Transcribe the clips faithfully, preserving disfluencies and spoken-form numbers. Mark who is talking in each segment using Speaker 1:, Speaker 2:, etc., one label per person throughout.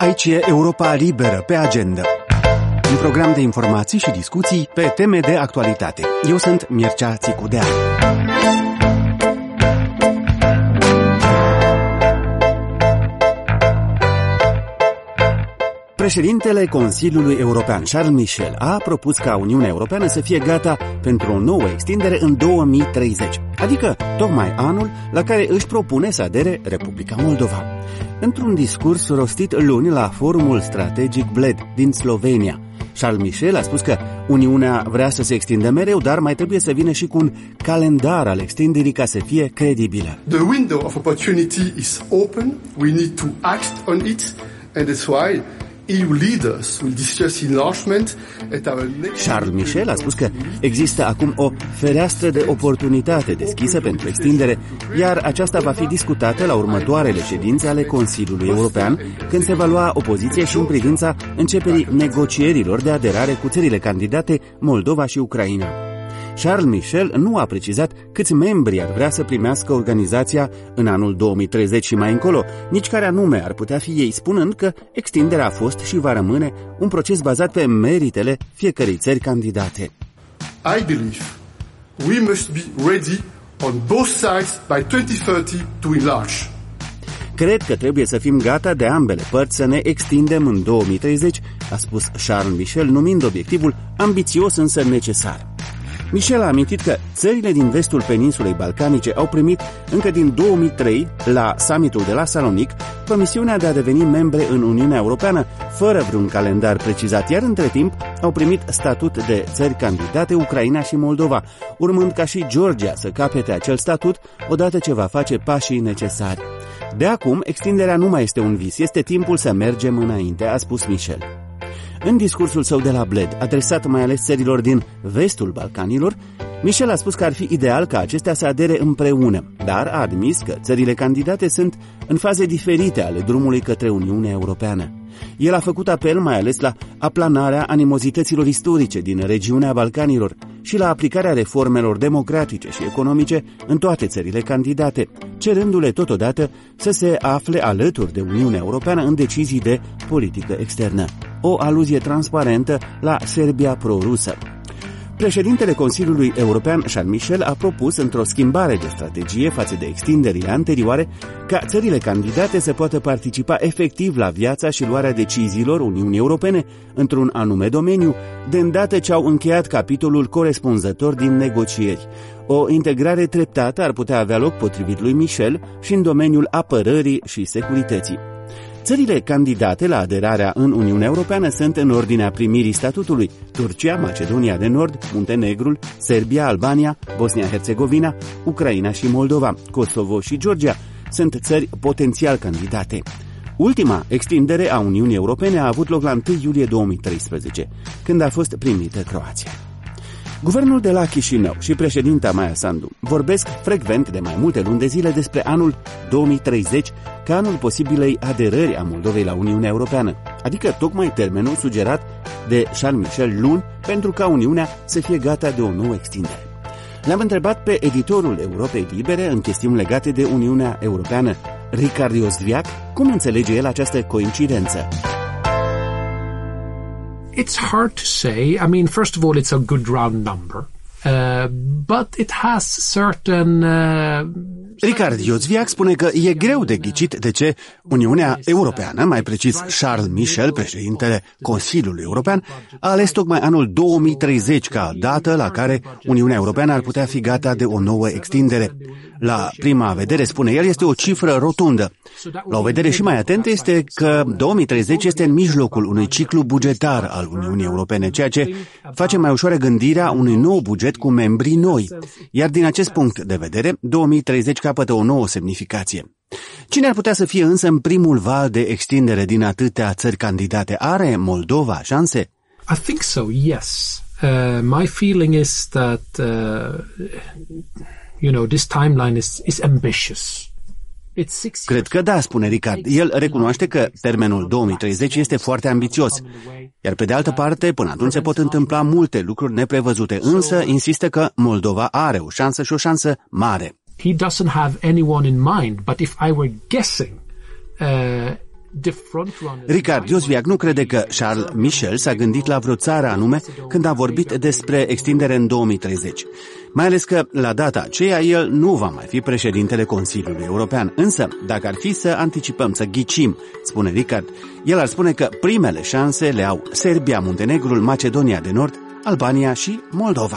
Speaker 1: Aici e Europa Liberă pe agenda. Un program de informații și discuții pe teme de actualitate. Eu sunt Mircea Țicudea. Președintele Consiliului European, Charles Michel, a propus ca Uniunea Europeană să fie gata pentru o nouă extindere în două mii treizeci, adică tocmai anul la care își propune să adere Republica Moldova. Într-un discurs rostit luni la forumul strategic Bled din Slovenia, Charles Michel a spus că Uniunea vrea să se extindă mereu, dar mai trebuie să vină și cu un calendar al extinderii ca să fie credibilă.
Speaker 2: The window of opportunity is open. We need to act on it, and that's why E U leaders will discuss enlargement at our next...
Speaker 1: Charles Michel a spus că există acum o fereastră de oportunitate deschisă pentru extindere, iar aceasta va fi discutată la următoarele ședințe ale Consiliului European, când se va lua o poziție și în privința începerii negocierilor de aderare cu țările candidate Moldova și Ucraina. Charles Michel nu a precizat câți membri ar vrea să primească organizația în anul două mii treizeci și mai încolo, nici care anume ar putea fi ei, spunând că extinderea a fost și va rămâne un proces bazat pe meritele fiecărei țări candidate.
Speaker 2: I believe we must be ready on both sides by twenty thirty to enlarge.
Speaker 1: Cred că trebuie să fim gata de ambele părți să ne extindem în două mii treizeci, a spus Charles Michel, numind obiectivul ambițios însă necesar. Michel a amintit că țările din vestul peninsulei balcanice au primit încă din două mii trei, la summitul de la Salonic, promisiunea de a deveni membre în Uniunea Europeană, fără vreun calendar precizat, iar între timp au primit statut de țări candidate Ucraina și Moldova, urmând ca și Georgia să capete acel statut odată ce va face pașii necesari. De acum, extinderea nu mai este un vis, este timpul să mergem înainte, a spus Michel. În discursul său de la Bled, adresat mai ales țărilor din vestul Balcanilor, Michel a spus că ar fi ideal ca acestea să adere împreună, dar a admis că țările candidate sunt în faze diferite ale drumului către Uniunea Europeană. El a făcut apel mai ales la aplanarea animozităților istorice din regiunea Balcanilor și la aplicarea reformelor democratice și economice în toate țările candidate, cerându-le totodată să se afle alături de Uniunea Europeană în decizii de politică externă. O aluzie transparentă la Serbia pro-rusă. Președintele Consiliului European, Charles Michel, a propus, într-o schimbare de strategie față de extinderile anterioare, ca țările candidate să poată participa efectiv la viața și luarea deciziilor Uniunii Europene într-un anume domeniu, de îndată ce au încheiat capitolul corespunzător din negocieri. O integrare treptată ar putea avea loc, potrivit lui Michel, și în domeniul apărării și securității. Țările candidate la aderarea în Uniunea Europeană sunt în ordinea primirii statutului: Turcia, Macedonia de Nord, Muntenegrul, Serbia, Albania, Bosnia-Herzegovina, Ucraina și Moldova. Kosovo și Georgia sunt țări potențial candidate. Ultima extindere a Uniunii Europene a avut loc la întâi iulie două mii treisprezece, când a fost primită Croația. Guvernul de la Chișinău și președinta Maia Sandu vorbesc frecvent de mai multe luni de zile despre anul două mii treizeci ca anul posibilei aderări a Moldovei la Uniunea Europeană, adică tocmai termenul sugerat de Charles Michel luni pentru ca Uniunea să fie gata de o nouă extindere. L-am întrebat pe editorul Europei Libere în chestiuni legate de Uniunea Europeană, Richard Iosviac, cum înțelege el această coincidență.
Speaker 3: It's hard to say. I mean, first of all, it's a good round number, uh, but it has certain... Uh,
Speaker 1: Richard Iosviac spune că e greu de ghicit de ce Uniunea Europeană, mai precis Charles Michel, președintele Consiliului European, a ales tocmai anul două mii treizeci ca dată la care Uniunea Europeană ar putea fi gata de o nouă extindere. La prima vedere, spune el, este o cifră rotundă. La o vedere și mai atentă este că două mii treizeci este în mijlocul unui ciclu bugetar al Uniunii Europene, ceea ce face mai ușoară gândirea unui nou buget cu membrii noi. Iar din acest punct de vedere, două mii treizeci capătă o nouă semnificație. Cine ar putea să fie însă în primul val de extindere din atâtea țări candidate? Are Moldova șanse?
Speaker 3: I think so, yes. Uh, my feeling is that uh, you know, this timeline is is ambitious.
Speaker 1: Cred că da, spune Ricard. El recunoaște că termenul două mii treizeci este foarte ambițios. Iar pe de altă parte, până atunci se pot întâmpla multe lucruri neprevăzute, însă insistă că Moldova are o șansă și o șansă mare.
Speaker 3: He doesn't have anyone in mind, but if I were guessing, uh,
Speaker 1: Ricard Iosviac nu crede că Charles Michel s-a gândit la vreo țară anume când a vorbit despre extindere în două mii treizeci. Mai ales că, la data aceea, el nu va mai fi președintele Consiliului European. Însă, dacă ar fi să anticipăm, să ghicim, spune Ricard, el ar spune că primele șanse le au Serbia, Muntenegrul, Macedonia de Nord, Albania și Moldova.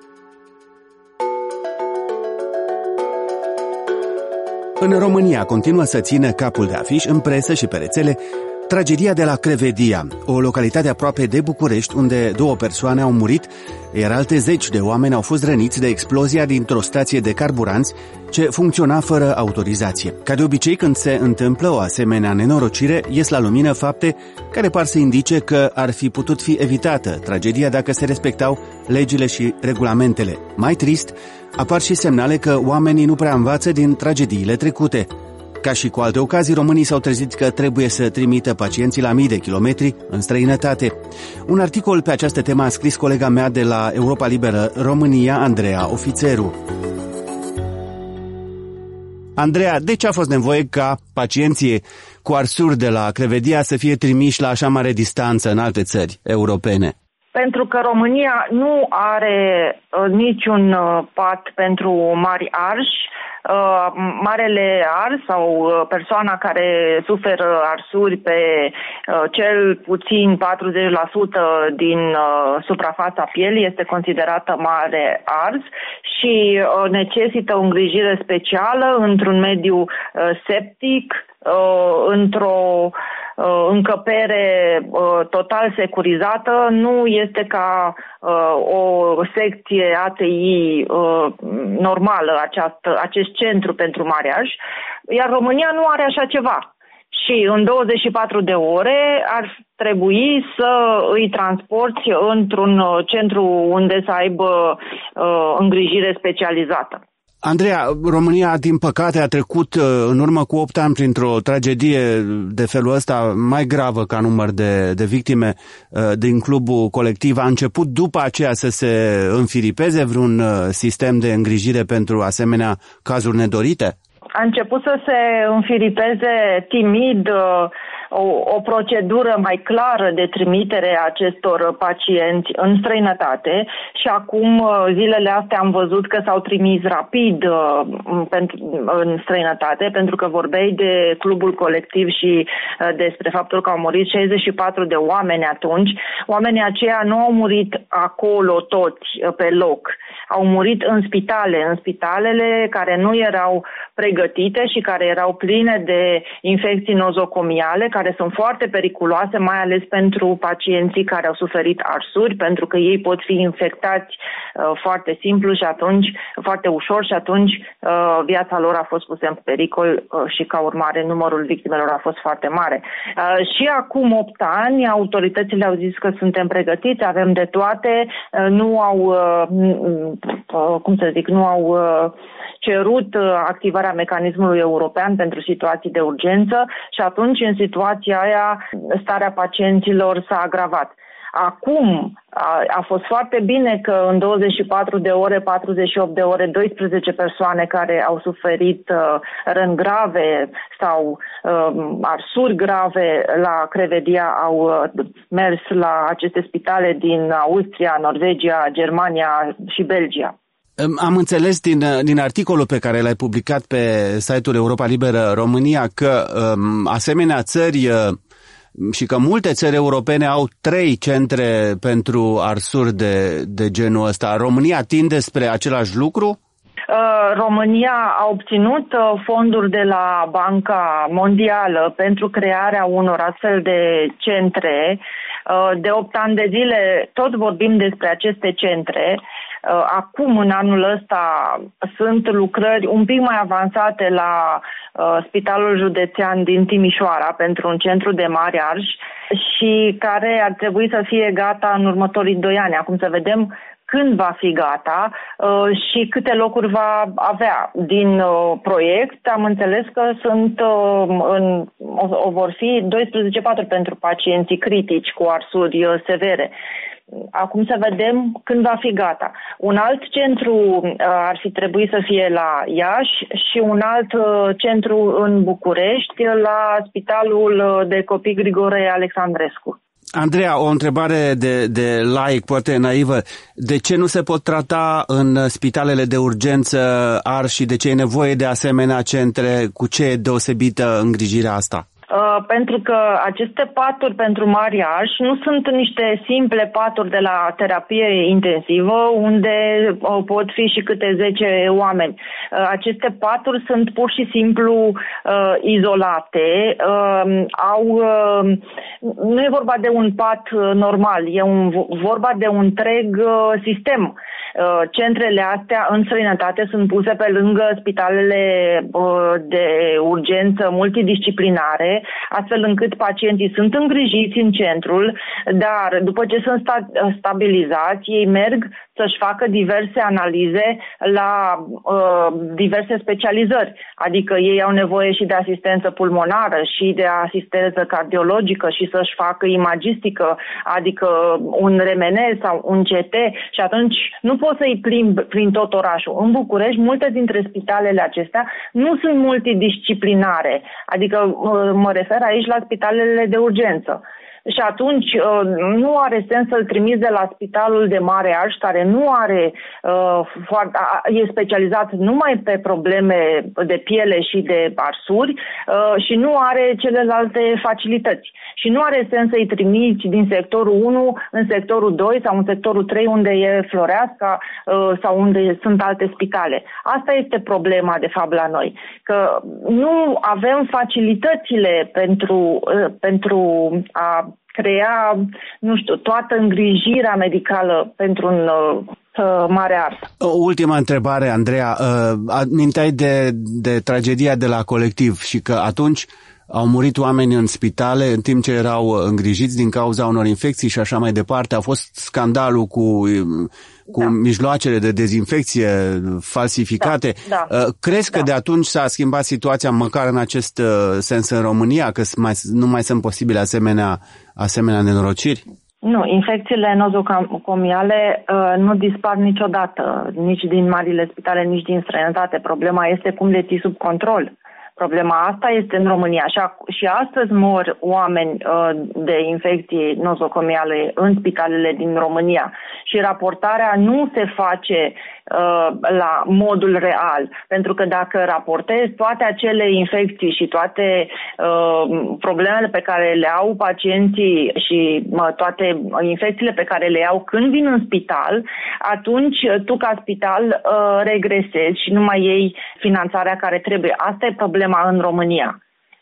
Speaker 1: În România continuă să țină capul de afiș în presă și pe rețele tragedia de la Crevedia, o localitate aproape de București, unde două persoane au murit, iar alte zeci de oameni au fost răniți de explozia dintr-o stație de carburanți ce funcționa fără autorizație. Ca de obicei, când se întâmplă o asemenea nenorocire, ies la lumină fapte care par să indice că ar fi putut fi evitată tragedia dacă se respectau legile și regulamentele. Mai trist, apar și semnale că oamenii nu prea învață din tragediile trecute. Ca și cu alte ocazii, românii s-au trezit că trebuie să trimită pacienții la mii de kilometri în străinătate. Un articol pe această temă a scris colega mea de la Europa Liberă România, Andreea Ofițeru. Andreea, de ce a fost nevoie ca pacienții cu arsuri de la Crevedia să fie trimiși la așa mare distanță în alte țări europene?
Speaker 4: Pentru că România nu are uh, niciun uh, pat pentru mari arși. Uh, marele ars sau uh, persoana care suferă arsuri pe uh, cel puțin patruzeci la sută din uh, suprafața pielii este considerată mare ars și uh, necesită o îngrijire specială într-un mediu uh, septic, uh, într-o uh, încăpere uh, total securizată. Nu este ca uh, o secție A T I uh, normală această, acest centru pentru mari arși, iar România nu are așa ceva. Și în douăzeci și patru de ore ar trebui să îi transporti într-un centru unde să aibă uh, îngrijire specializată.
Speaker 1: Andreea, România, din păcate, a trecut în urmă cu opt ani printr-o tragedie de felul ăsta mai gravă ca număr de, de victime din clubul colectiv. A început după aceea să se înfiripeze vreun sistem de îngrijire pentru asemenea cazuri nedorite?
Speaker 4: A început să se înfiripeze timid o, o procedură mai clară de trimitere a acestor pacienți în străinătate și acum, zilele astea, am văzut că s-au trimis rapid uh, pentru, în străinătate, pentru că vorbeai de clubul colectiv și uh, despre faptul că au murit șaizeci și patru de oameni atunci. Oamenii aceia nu au murit acolo toți uh, pe loc. Au murit în spitale, în spitalele care nu erau pregătite și care erau pline de infecții nozocomiale, care sunt foarte periculoase, mai ales pentru pacienții care au suferit arsuri, pentru că ei pot fi infectați uh, foarte simplu și atunci, foarte ușor și atunci uh, viața lor a fost pusă în pericol uh, și ca urmare numărul victimelor a fost foarte mare. Uh, și acum opt ani autoritățile au zis că suntem pregătiți, avem de toate, uh, nu au, uh, uh, cum să zic, nu au uh, cerut uh, activarea mecanismului european pentru situații de urgență și atunci, în situația aia, starea pacienților s-a agravat. Acum a, a fost foarte bine că în douăzeci și patru de ore, patruzeci și opt de ore, doisprezece persoane care au suferit uh, răni grave sau uh, arsuri grave la Crevedia au uh, mers la aceste spitale din Austria, Norvegia, Germania și Belgia.
Speaker 1: Am înțeles din, din articolul pe care l-ai publicat pe site-ul Europa Liberă România că um, asemenea țări uh, și că multe țări europene au trei centre pentru arsuri de, de genul ăsta. România tinde spre același lucru?
Speaker 4: România a obținut fonduri de la Banca Mondială pentru crearea unor astfel de centre. De opt ani de zile tot vorbim despre aceste centre. Acum, în anul ăsta, sunt lucrări un pic mai avansate la uh, Spitalul Județean din Timișoara pentru un centru de mari arși și care ar trebui să fie gata în următorii doi ani. Acum să vedem când va fi gata uh, și câte locuri va avea. Din uh, proiect am înțeles că sunt uh, în, o, o vor fi doisprezece paturi pentru pacienții critici cu arsuri uh, severe. acum să vedem când va fi gata. Un alt centru uh, ar fi trebuit să fie la Iași și un alt uh, centru în București, la Spitalul de Copii Grigore Alexandrescu.
Speaker 1: Andreea, o întrebare de, de laic, poate naivă. De ce nu se pot trata în spitalele de urgență Arș și de ce e nevoie de asemenea centre? Cu ce e deosebită îngrijirea asta?
Speaker 4: Uh, pentru că aceste paturi pentru mari Arș nu sunt niște simple paturi de la terapie intensivă, unde uh, pot fi și câte zece oameni. Uh, aceste paturi sunt pur și simplu uh, izolate. Uh, au, uh, nu e vorba de un pat uh, normal, e un, vorba de un întreg uh, sistem. Centrele astea în străinătate sunt puse pe lângă spitalele de urgență multidisciplinare, astfel încât pacienții sunt îngrijiți în centrul, dar după ce sunt sta- stabilizați, ei merg să-și facă diverse analize la uh, diverse specializări. Adică ei au nevoie și de asistență pulmonară și de asistență cardiologică și să-și facă imagistică, adică un R M N sau un C T, și atunci nu poți să-i plimbi prin tot orașul. În București, multe dintre spitalele acestea nu sunt multidisciplinare, adică uh, mă refer aici la spitalele de urgență. Și atunci nu are sens să-l trimiți de la Spitalul de Mare Arș, care nu are, e specializat numai pe probleme de piele și de arsuri și nu are celelalte facilități. Și nu are sens să-i trimiți din sectorul unu în sectorul doi sau în sectorul trei, unde e Floreasca sau unde sunt alte spitale. Asta este problema, de fapt, la noi. Că nu avem facilitățile pentru, pentru a crea, nu știu, toată îngrijirea medicală pentru un uh, mare Arș.
Speaker 1: O ultimă întrebare, Andreea. Uh, aminteai de, de tragedia de la Colectiv și că atunci au murit oameni în spitale în timp ce erau îngrijiți din cauza unor infecții și așa mai departe. A fost scandalul cu, cu da. mijloacele de dezinfecție falsificate. Da, da, Crezi da. că de atunci s-a schimbat situația măcar în acest sens în România, că mai, nu mai sunt posibile asemenea, asemenea nenorociri?
Speaker 4: Nu, infecțiile nozocomiale uh, nu dispar niciodată, nici din marile spitale, nici din străinătate. Problema este cum le ții sub control. Problema asta este în România și astăzi mor oameni uh, de infecții nozocomiale în spitalele din România și raportarea nu se face uh, la modul real, pentru că dacă raportezi toate acele infecții și toate uh, problemele pe care le au pacienții și uh, toate infecțiile pe care le iau când vin în spital, atunci tu ca spital uh, regresezi și nu mai iei finanțarea care trebuie. Asta e problema în România.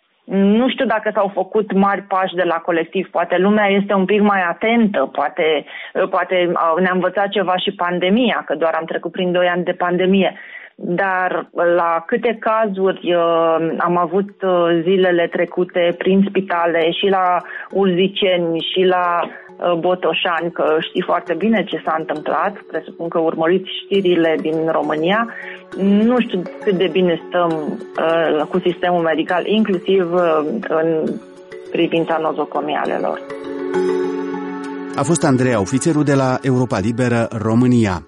Speaker 4: Nu știu dacă s-au făcut mari pași de la Colectiv, poate lumea este un pic mai atentă, poate, poate ne-a învățat ceva și pandemia, că doar am trecut prin doi ani de pandemie. Dar la câte cazuri uh, am avut uh, zilele trecute prin spitale și la Urziceni și la uh, Botoșani, că știi foarte bine ce s-a întâmplat, presupun că urmăriți știrile din România, nu știu cât de bine stăm uh, cu sistemul medical, inclusiv uh, în privința nozocomialelor.
Speaker 1: A fost Andreea, ofițerul de la Europa Liberă România.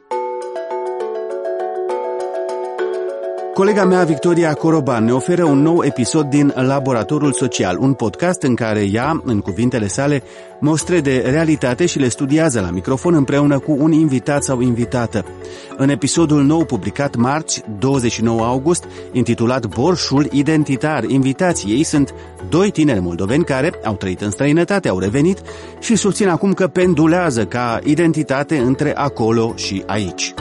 Speaker 1: Colega mea, Victoria Coroban, ne oferă un nou episod din Laboratorul Social, un podcast în care ea, în cuvintele sale, mostre de realitate și le studiază la microfon împreună cu un invitat sau invitată. În episodul nou publicat marți, douăzeci și nouă august, intitulat Borșul identitar, invitații ei sunt doi tineri moldoveni care au trăit în străinătate, au revenit și susțin acum că pendulează ca identitate între acolo și aici.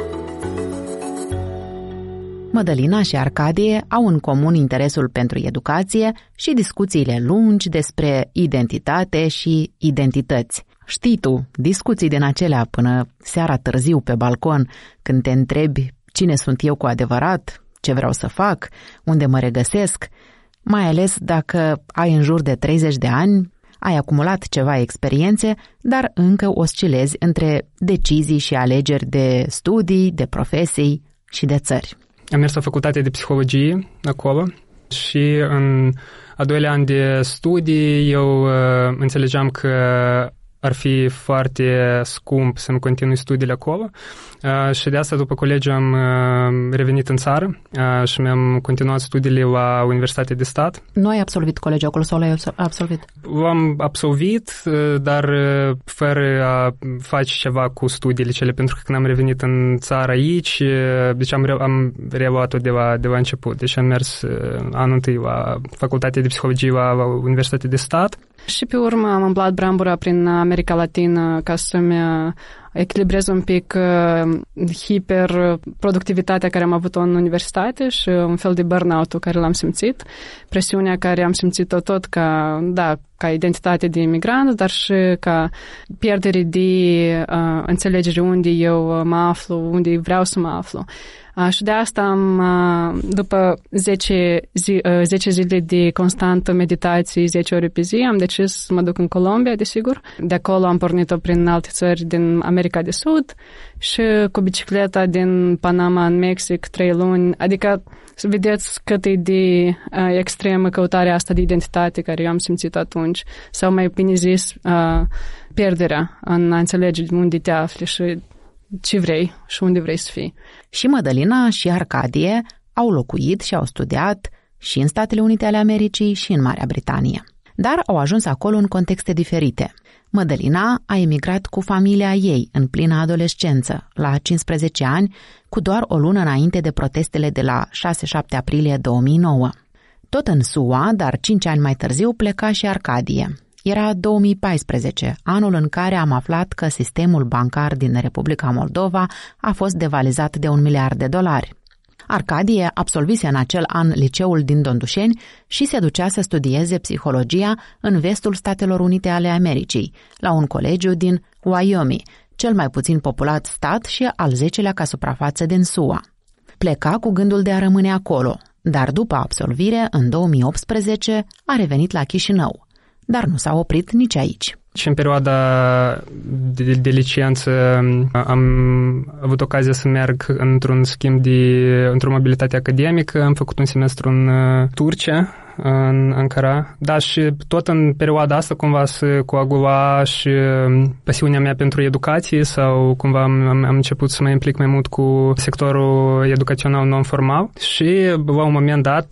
Speaker 5: Mădălina și Arcadie au în comun interesul pentru educație și discuțiile lungi despre identitate și identități. Știi tu, discuții din acelea până seara târziu pe balcon, când te întrebi cine sunt eu cu adevărat, ce vreau să fac, unde mă regăsesc, mai ales dacă ai în jur de treizeci de ani, ai acumulat ceva experiențe, dar încă oscilezi între decizii și alegeri de studii, de profesii și de țări.
Speaker 6: Am mers la facultatea de psihologie acolo și în a doilea an de studii eu uh, înțelegeam că ar fi foarte scump să-mi continui studiile acolo. Uh, și de asta, după colegiu, am uh, revenit în țară uh, și mi-am continuat studiile la Universitatea de Stat.
Speaker 5: Nu ai absolvit colegiul acolo sau l-ai absolvit?
Speaker 6: L-am absolvit, uh, dar uh, fără a face ceva cu studiile cele, pentru că când am revenit în țară aici, uh, deci am, re- am reluat-o de la, de la început. Deci am mers uh, anul întâi la Facultatea de Psihologie la, la Universitatea de Stat.
Speaker 7: Și pe urmă am umblat brambura prin America Latină ca să-mi echilibrez un pic uh, hiperproductivitatea care am avut-o în universitate și un fel de burnout-ul care l-am simțit, presiunea care am simțit-o tot ca, da, ca identitate de imigrant, dar și ca pierdere de uh, înțelegere unde eu mă aflu, unde vreau să mă aflu. Uh, și de asta am, uh, după zece, zi, uh, zece zile de constantă meditație, zece ore pe zi, am decis să mă duc în Colombia, desigur. De acolo am pornit-o prin alte țări din America de Sud și cu bicicleta din Panama în Mexic trei luni. Adică să vedeți cât e de uh, extremă căutarea asta de identitate care eu am simțit atunci. Sau mai bine zis, uh, pierderea în a înțelege unde te afli și ce vrei și unde vrei să fii.
Speaker 5: Și Mădălina și Arcadie au locuit și au studiat și în Statele Unite ale Americii și în Marea Britanie. Dar au ajuns acolo în contexte diferite. Mădălina a emigrat cu familia ei în plină adolescență, la cincisprezece ani, cu doar o lună înainte de protestele de la șase șapte aprilie două mii nouă. Tot în S U A, dar cinci ani mai târziu, pleca și Arcadie. Era două mii paisprezece, anul în care am aflat că sistemul bancar din Republica Moldova a fost devalizat de un miliard de dolari. Arcadie absolvise în acel an liceul din Dondușeni și se ducea să studieze psihologia în vestul Statelor Unite ale Americii, la un colegiu din Wyoming, cel mai puțin populat stat și al zecelea ca suprafață din S U A. Pleca cu gândul de a rămâne acolo, dar după absolvire, în două mii optsprezece, a revenit la Chișinău. Dar nu s-a oprit nici aici.
Speaker 6: Și în perioada de, de licență am avut ocazia să merg într-un schimb de, într-o mobilitate academică. Am făcut un semestru în Turcia, în Ankara. Da, și tot în perioada asta cumva se coagula și pasiunea mea pentru educație sau cumva am, am început să mă implic mai mult cu sectorul educațional non-formal și la un moment dat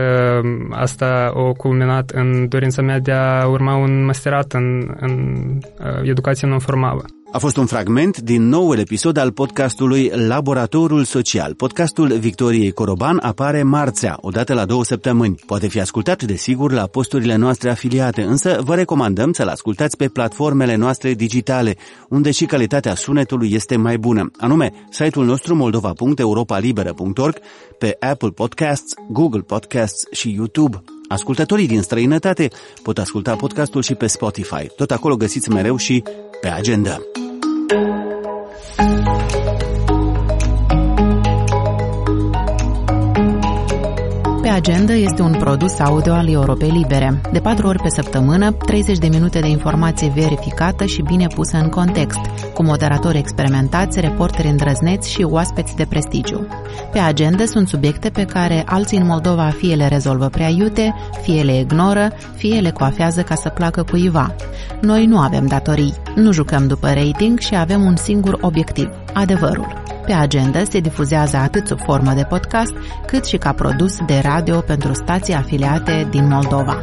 Speaker 6: asta a culminat în dorința mea de a urma un masterat în, în educație non-formală.
Speaker 1: A fost un fragment din noul episod al podcastului Laboratorul Social. Podcastul Victoriei Coroban apare marțea, odată la două săptămâni. Poate fi ascultat, desigur, la posturile noastre afiliate, însă vă recomandăm să-l ascultați pe platformele noastre digitale, unde și calitatea sunetului este mai bună, anume site-ul nostru moldova punct europa liberă punct org, pe Apple Podcasts, Google Podcasts și YouTube. Ascultătorii din străinătate pot asculta podcastul și pe Spotify. Tot acolo găsiți mereu și Pe Agenda.
Speaker 5: Pe Agenda este un produs audio al Europei Libere. De patru ori pe săptămână, treizeci de minute de informație verificată și bine pusă în context, cu moderatori experimentați, reporteri îndrăzneți și oaspeți de prestigiu. Pe Agenda sunt subiecte pe care alții în Moldova fie le rezolvă prea iute, fie le ignoră, fie le coafează ca să placă cuiva. Noi nu avem datorii, nu jucăm după rating și avem un singur obiectiv, adevărul. Pe Agenda se difuzează atât sub formă de podcast, cât și ca produs de radio pentru stații afiliate din Moldova.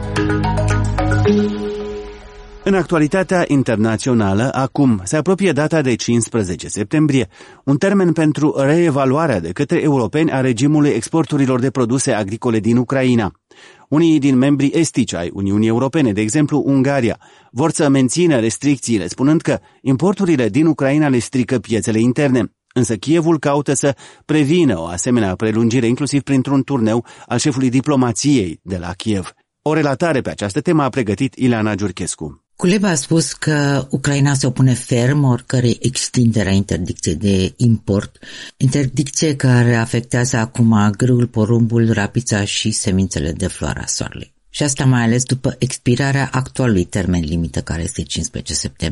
Speaker 1: În actualitatea internațională, acum se apropie data de cincisprezece septembrie, un termen pentru reevaluarea de către europeni a regimului exporturilor de produse agricole din Ucraina. Unii din membrii estici ai Uniunii Europene, de exemplu Ungaria, vor să mențină restricțiile, spunând că importurile din Ucraina le strică piețele interne. Însă Kievul caută să prevină o asemenea prelungire, inclusiv printr-un turneu al șefului diplomației de la Kiev. O relatare pe această temă a pregătit Ileana Giurchescu.
Speaker 8: Kuleba a spus că Ucraina se opune ferm oricărei extindere a interdicției de import, interdicție care afectează acum grâul, porumbul, rapița și semințele de floarea soarelui. Și asta mai ales după expirarea actualului termen limită, care este cincisprezece septembrie.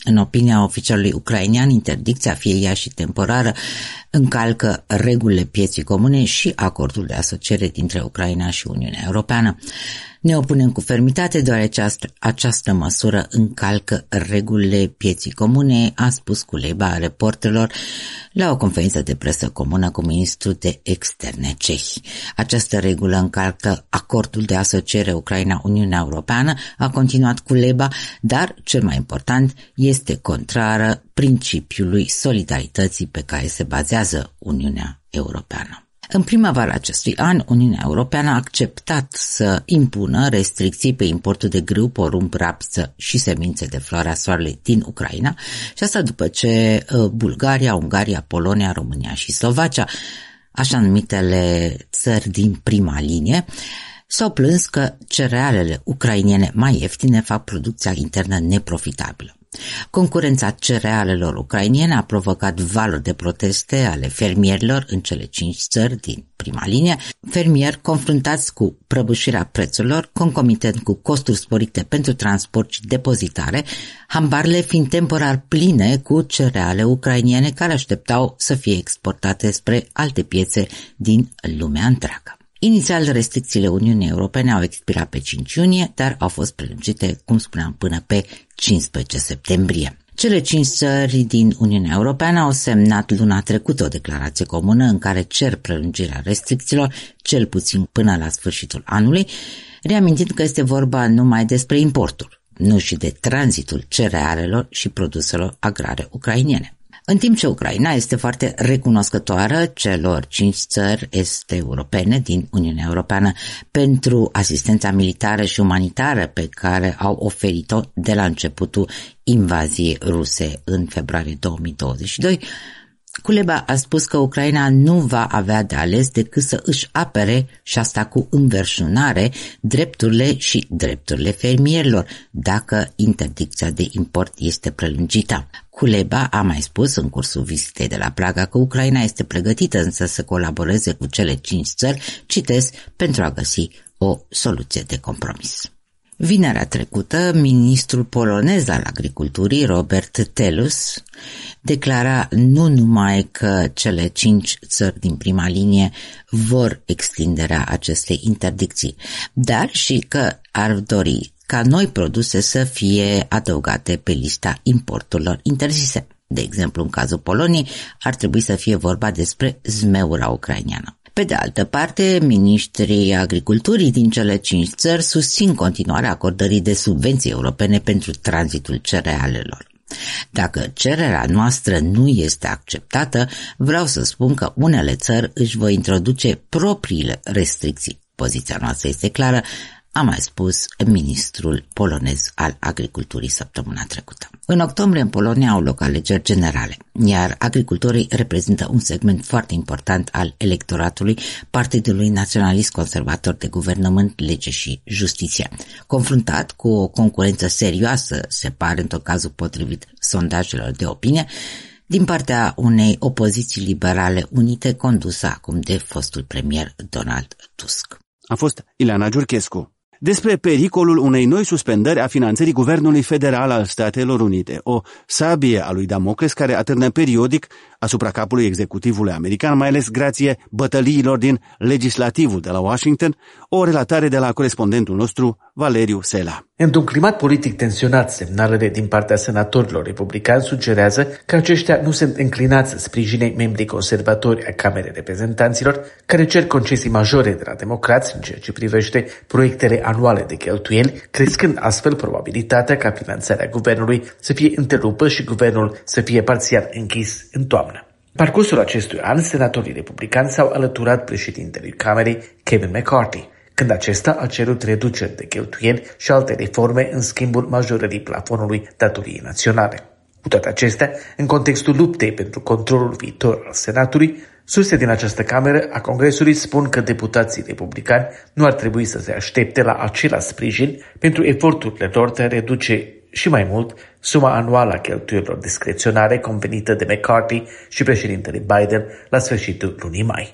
Speaker 8: În opinia oficialului ucrainean, interdicția, fie ea și temporară, încalcă regulile pieții comune și acordul de asociere dintre Ucraina și Uniunea Europeană. Ne opunem cu fermitate deoarece această măsură încalcă regulile pieții comune, a spus Kuleba reporterilor la o conferință de presă comună cu ministrul de externe cehi. Această regulă încalcă acordul de asociere Ucraina-Uniunea Europeană, a continuat Kuleba, dar cel mai important este contrară principiului solidarității pe care se bazează Uniunea Europeană. În primăvara acestui an, Uniunea Europeană a acceptat să impună restricții pe importul de grâu, porumb, rapiță și semințe de floarea soarelui din Ucraina, și asta după ce Bulgaria, Ungaria, Polonia, România și Slovacia, așa numitele țări din prima linie, s-au plâns că cerealele ucrainene mai ieftine fac producția internă neprofitabilă. Concurența cerealelor ucrainene a provocat valuri de proteste ale fermierilor în cele cinci țări din prima linie, fermieri confruntați cu prăbușirea prețurilor, concomitent cu costuri sporite pentru transport și depozitare, hambarele fiind temporar pline cu cereale ucrainene care așteptau să fie exportate spre alte piețe din lumea întreagă. Inițial, restricțiile Uniunii Europene au expirat pe cinci iunie, dar au fost prelungite, cum spuneam, până pe cincisprezece septembrie. Cele cinci țări din Uniunea Europeană au semnat luna trecută o declarație comună în care cer prelungirea restricțiilor, cel puțin până la sfârșitul anului, reamintind că este vorba numai despre importul, nu și de tranzitul cerealelor și produselor agrare ucrainene. În timp ce Ucraina este foarte recunoscătoare celor cinci țări est-europene din Uniunea Europeană pentru asistența militară și umanitară pe care au oferit-o de la începutul invaziei ruse în februarie două mii douăzeci și doi, Kuleba a spus că Ucraina nu va avea de ales decât să își apere, și asta cu înverșunare, drepturile și drepturile fermierilor, dacă interdicția de import este prelungită. Kuleba a mai spus în cursul vizitei de la Praga că Ucraina este pregătită însă să colaboreze cu cele cinci țări, citez, pentru a găsi o soluție de compromis. Vinerea trecută, ministrul polonez al agriculturii, Robert Telus, declara nu numai că cele cinci țări din prima linie vor extinderea acestei interdicții, dar și că ar dori ca noi produse să fie adăugate pe lista importurilor interzise. De exemplu, în cazul Poloniei, ar trebui să fie vorba despre zmeura ucraineană. Pe de altă parte, ministrii agriculturii din cele cinci țări susțin continuarea acordării de subvenții europene pentru tranzitul cerealelor. Dacă cererea noastră nu este acceptată, vreau să spun că unele țări își vor introduce propriile restricții. Poziția noastră este clară, a mai spus ministrul polonez al agriculturii săptămâna trecută. În octombrie în Polonia au loc alegeri generale, iar agricultorii reprezintă un segment foarte important al electoratului Partidului Naționalist Conservator de Guvernământ, Lege și Justiție. Confruntat cu o concurență serioasă, se pare în tot cazul potrivit sondajelor de opinie, din partea unei opoziții liberale unite condusă acum de fostul premier Donald Tusk.
Speaker 1: A fost Ileana Giurchescu. Despre pericolul unei noi suspendări a finanțării Guvernului Federal al Statelor Unite, o sabie a lui Damocles care atârnă periodic asupra capului executivului american, mai ales grație bătăliilor din legislativul de la Washington, o relatare de la corespondentul nostru, Valeriu Sela.
Speaker 9: Într-un climat politic tensionat, semnalele din partea senatorilor republicani sugerează că aceștia nu sunt înclinați să sprijine membrii conservatori ai Camerei Reprezentanților, care cer concesii majore de la democrați în ceea ce privește proiectele anuale de cheltuieli, crescând astfel probabilitatea ca finanțarea guvernului să fie întrerupă și guvernul să fie parțial închis în toamnă. Parcursul acestui an, senatorii republicani s-au alăturat președintelui Camerei, Kevin McCarthy, când acesta a cerut reduceri de cheltuieli și alte reforme în schimbul majorării plafonului datoriei naționale. Cu toate acestea, în contextul luptei pentru controlul viitor al Senatului, surse din această cameră a Congresului spun că deputații republicani nu ar trebui să se aștepte la același sprijin pentru eforturile lor de a reduce și mai mult suma anuală a cheltuielilor discreționare convenită de McCarthy și președintele Biden la sfârșitul lunii mai.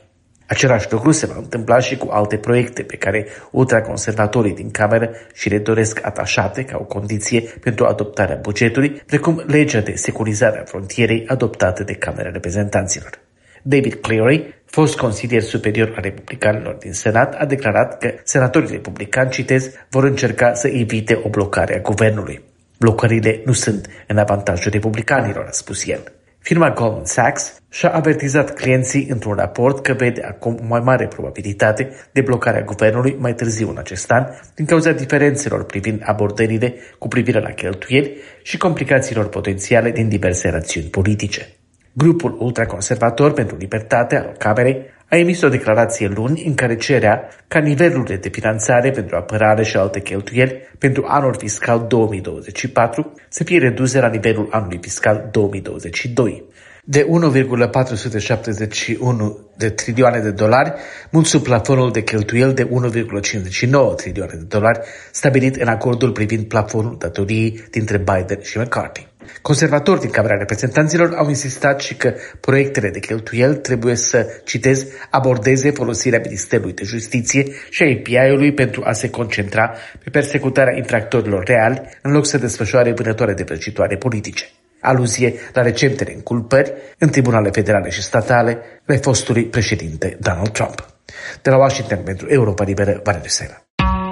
Speaker 9: Același lucru se va întâmpla și cu alte proiecte pe care ultraconservatorii din cameră și le doresc atașate ca o condiție pentru adoptarea bugetului, precum legea de securizare a frontierei adoptată de Camera Reprezentanților. David Cleary, fost consilier superior al republicanilor din Senat, a declarat că senatorii republicani, citez, vor încerca să evite o blocare a guvernului. Blocările nu sunt în avantajul republicanilor, a spus el. Firma Goldman Sachs și-a avertizat clienții într-un raport că vede acum o mai mare probabilitate de blocarea guvernului mai târziu în acest an din cauza diferențelor privind abordările cu privire la cheltuieli și complicațiilor potențiale din diverse rațiuni politice. Grupul ultraconservator pentru libertate al Camerei a emis o declarație luni în care cerea ca nivelurile de finanțare pentru apărare și alte cheltuieli pentru anul fiscal două mii douăzeci și patru să fie reduse la nivelul anului fiscal două mii douăzeci și doi. De unu virgulă patru sute șaptezeci și unu de trilioane de dolari, mult sub plafonul de cheltuieli de unu virgulă cincizeci și nouă trilioane de dolari stabilit în acordul privind plafonul datoriei dintre Biden și McCarthy. Conservatori din Camera Reprezentanților au insistat și că proiectele de cheltuieli trebuie să, citez, abordeze folosirea Ministerului de Justiție și a F B I-ului pentru a se concentra pe persecutarea infractorilor reali în loc să desfășoare vânătoare de vrăjitoare politice. Aluzie la recentele înculpări în tribunale federale și statale ale fostului președinte Donald Trump. De la Washington pentru Europa Liberă, Valeriu Sela.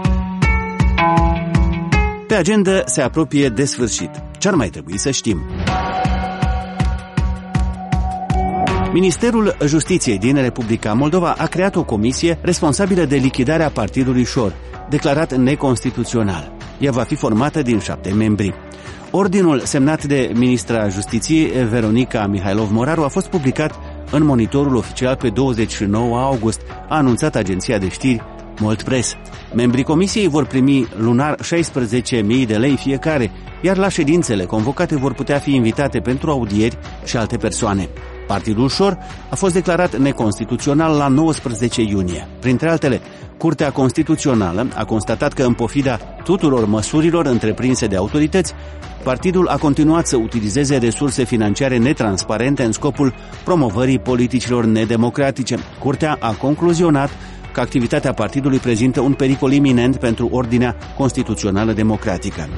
Speaker 1: Pe agenda se apropie de sfârșit. Ce-ar mai trebui să știm? Ministerul Justiției din Republica Moldova a creat o comisie responsabilă de lichidarea partidului Șor, declarat neconstituțional. Ea va fi formată din șapte membri. Ordinul semnat de ministra Justiției, Veronica Mihailov-Moraru, a fost publicat în Monitorul Oficial pe douăzeci și nouă august, a anunțat agenția de știri Molt Press. Membrii comisiei vor primi lunar șaisprezece mii de lei fiecare, iar la ședințele convocate vor putea fi invitate pentru audieri și alte persoane. Partidul Șor a fost declarat neconstituțional la nouăsprezece iunie. Printre altele, Curtea Constituțională a constatat că, în pofida tuturor măsurilor întreprinse de autorități, partidul a continuat să utilizeze resurse financiare netransparente în scopul promovării politicilor nedemocratice. Curtea a concluzionat că activitatea partidului prezintă un pericol iminent pentru ordinea constituțională democratică.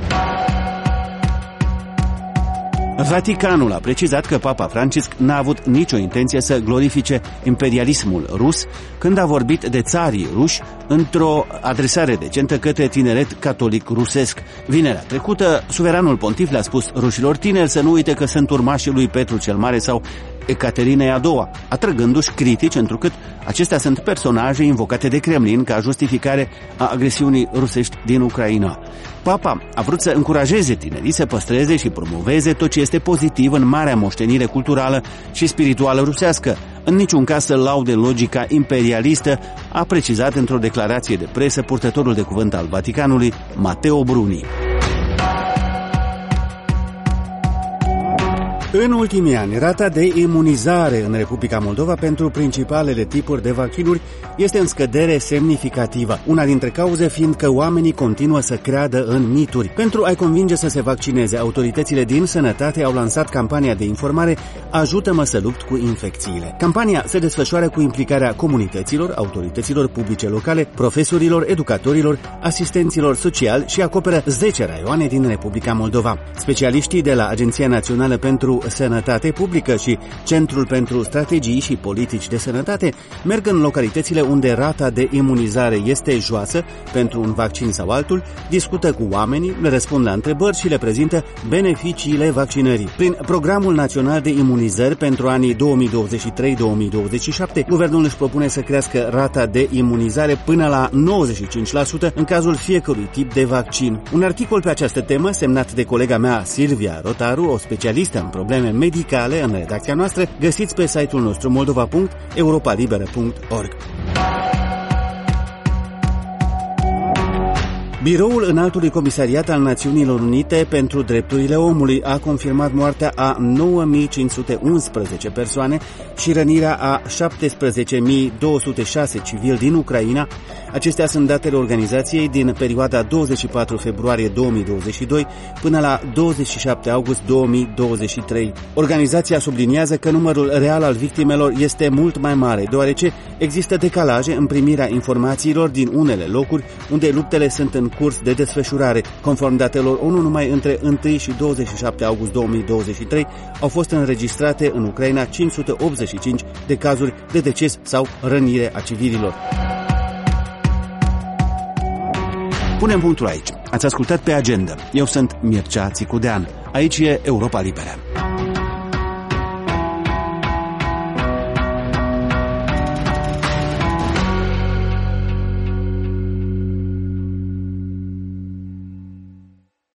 Speaker 1: Vaticanul a precizat că Papa Francisc n-a avut nicio intenție să glorifice imperialismul rus când a vorbit de țarii ruși într-o adresare recentă către tineret catolic rusesc. Vinerea trecută, suveranul pontif le-a spus rușilor tineri să nu uite că sunt urmașii lui Petru cel Mare sau Ecaterinei a doua, atrăgându-și critici întrucât acestea sunt personaje invocate de Kremlin ca justificare a agresiunii rusești din Ucraina. Papa a vrut să încurajeze tinerii să păstreze și promoveze tot ce este pozitiv în marea moștenire culturală și spirituală rusească, în niciun caz să laude logica imperialistă, a precizat într-o declarație de presă purtătorul de cuvânt al Vaticanului, Matteo Bruni. În ultimii ani, rata de imunizare în Republica Moldova pentru principalele tipuri de vaccinuri este în scădere semnificativă, una dintre cauze fiind că oamenii continuă să creadă în mituri. Pentru a-i convinge să se vaccineze, autoritățile din sănătate au lansat campania de informare Ajută-mă să lupt cu infecțiile. Campania se desfășoară cu implicarea comunităților, autorităților publice locale, profesorilor, educatorilor, asistenților sociali și acoperă zece raioane din Republica Moldova. Specialiștii de la Agenția Națională pentru Sănătate Publică și Centrul pentru Strategii și Politici de Sănătate merg în localitățile unde rata de imunizare este joasă pentru un vaccin sau altul, discută cu oamenii, le răspund la întrebări și le prezintă beneficiile vaccinării. Prin Programul Național de Imunizări pentru anii două mii douăzeci și trei două mii douăzeci și șapte, guvernul își propune să crească rata de imunizare până la nouăzeci și cinci la sută în cazul fiecărui tip de vaccin. Un articol pe această temă, semnat de colega mea Silvia Rotaru, o specialistă în probleme medicale în redacția noastră, găsiți pe site-ul nostru moldova punct europa liberă punct org. Biroul Înaltului Comisariat al Națiunilor Unite pentru Drepturile Omului a confirmat moartea a nouă mii cinci sute unsprezece persoane și rănirea a șaptesprezece mii două sute șase civili din Ucraina. Acestea sunt datele organizației din perioada douăzeci și patru februarie două mii douăzeci și doi până la douăzeci și șapte august două mii douăzeci și trei. Organizația subliniază că numărul real al victimelor este mult mai mare, deoarece există decalaje în primirea informațiilor din unele locuri unde luptele sunt în curs de desfășurare. Conform datelor ONU, numai între unu și douăzeci și șapte august două mii douăzeci și trei au fost înregistrate în Ucraina cinci sute optzeci și cinci de cazuri de deces sau rănire a civililor. Punem punctul aici. Ați ascultat Pe Agenda. Eu sunt Mircea Țicudean. Aici e Europa Liberă.